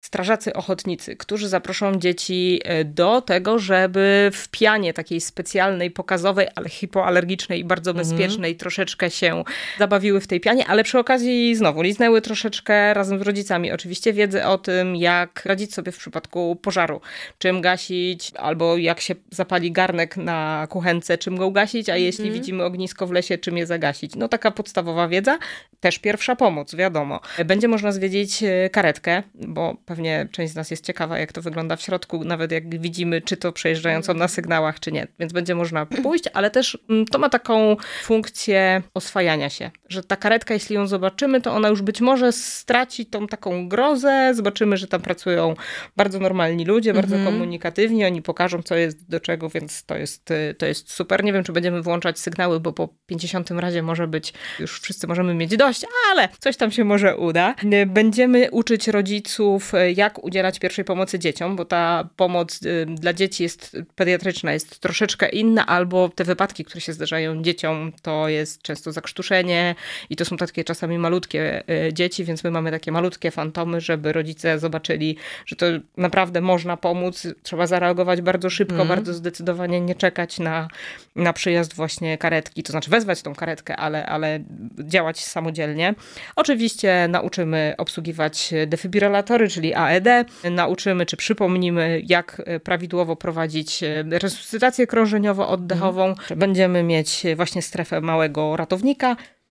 strażacy ochotnicy, którzy zaproszą dzieci do tego, żeby w pianie takiej specjalnej, pokazowej, ale hipoalergicznej i bardzo bezpiecznej troszeczkę się zabawiły w tej pianie, ale przy okazji znowu liznęły troszeczkę razem z rodzicami oczywiście wiedzę o tym, jak radzić sobie w przypadku pożaru, czym gasić, albo jak się zapali garnek na kuchence, czym go ugasić, a jeśli widzimy ognisko w lesie, czym je zagasić. No taka podstawowa wiedza, też pierwsza pomoc, wiadomo. Będzie można zwiedzić karetkę, bo pewnie część z nas jest ciekawa, jak to wygląda w środku, nawet jak widzimy, czy to przejeżdżającą na sygnałach, czy nie. Więc będzie można pójść, ale też to ma taką funkcję oswajania się, że ta karetka, jeśli ją zobaczymy, to ona już być może straci tą taką grozę, zobaczymy, że tam pracują bardzo normalni ludzie, bardzo komunikatywni, oni pokażą, co jest do czego, więc to jest super. Nie wiem, czy będziemy włączać sygnały, bo po 50 razie może być, już wszyscy możemy mieć dość, ale coś tam się może uda. Będziemy uczyć rodziców, jak udzielać pierwszej pomocy dzieciom, bo ta pomoc dla dzieci jest pediatryczna, jest troszeczkę inna, albo te wypadki, które się zdarzają dzieciom, to jest często zakrztuszenie i to są takie czasami malutkie dzieci, więc my mamy takie malutkie fantomy, żeby rodzice zobaczyli, że to naprawdę można pomóc. Trzeba zareagować bardzo szybko, bardzo zdecydowanie, nie czekać na przyjazd właśnie karetki, to znaczy wezwać tą karetkę, ale działać samodzielnie. Oczywiście nauczymy obsługiwać defibryllatory, czyli AED, nauczymy czy przypomnimy, jak prawidłowo prowadzić resuscytację krążeniowo-oddechową. Będziemy mieć właśnie strefę małego ratownika,